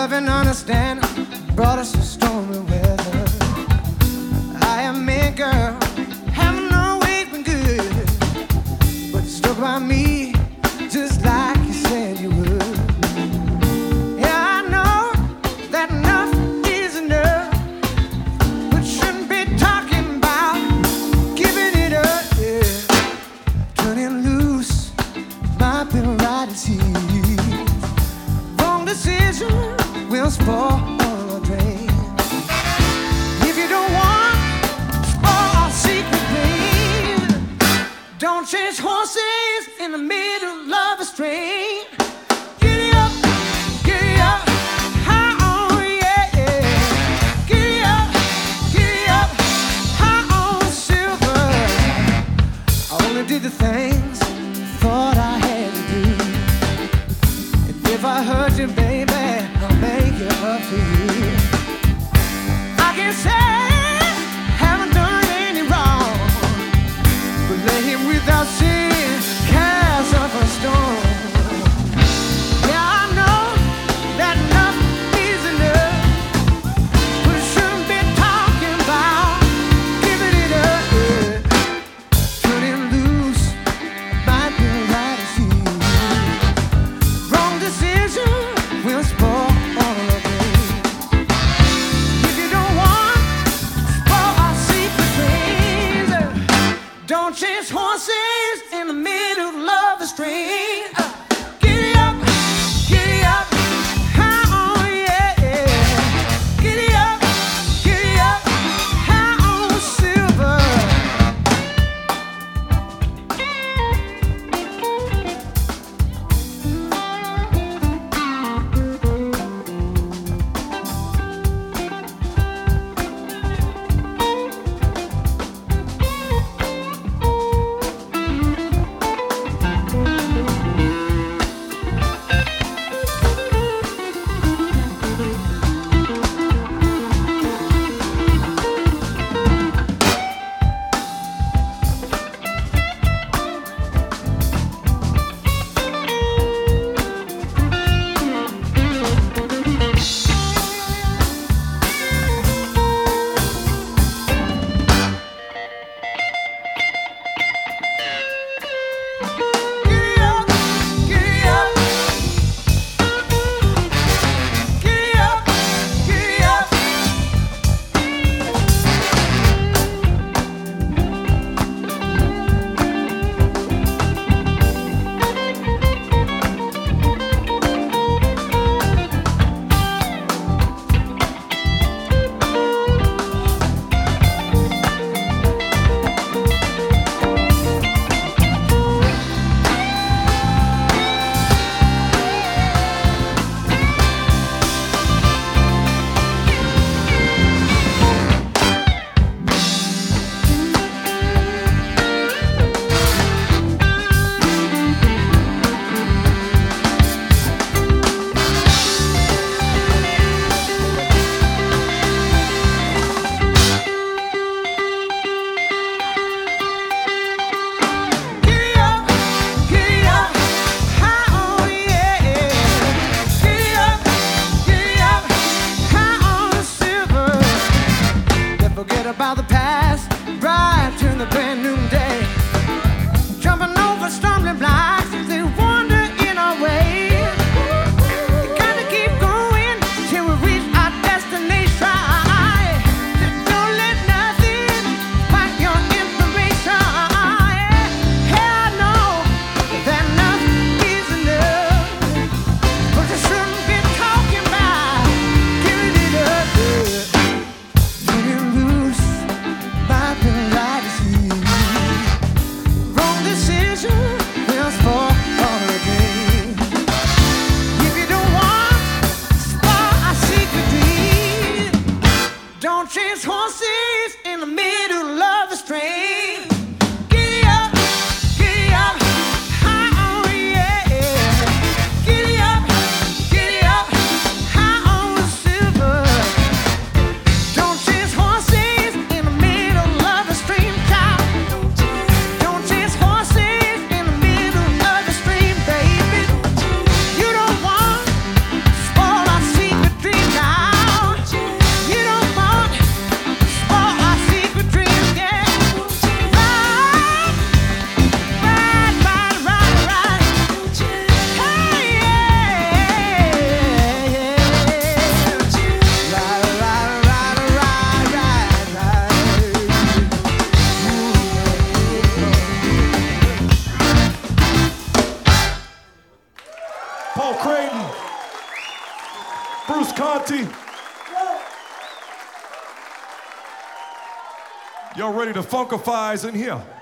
love and understand brought us to stormy weather. I admit, girl, haven't always been good, but you stuck by me just like you said you would. Yeah, I know that enough is enough, but you shouldn't be talking about giving it up. Yeah. Turning loose might be right as he. Wrong decision will spoil a dream. If you don't want to spoil our secret, please don't chase horses in the middle of a stream. Giddy up, high on, yeah, yeah. Giddy up, high on silver. I only did the things thought I had to do. And if I hurt you, baby, I'll make it up to you. I can say haven't done any wrong, but lay him without sin, cast off a stone. Yeah, I know that enough is enough, but you shouldn't be talking about giving it up. Yeah. Turning loose might be right as you. Wrong decision will spoil all of it. If you don't want Paul Creighton, Bruce Conti. Y'all ready to funkifies in here?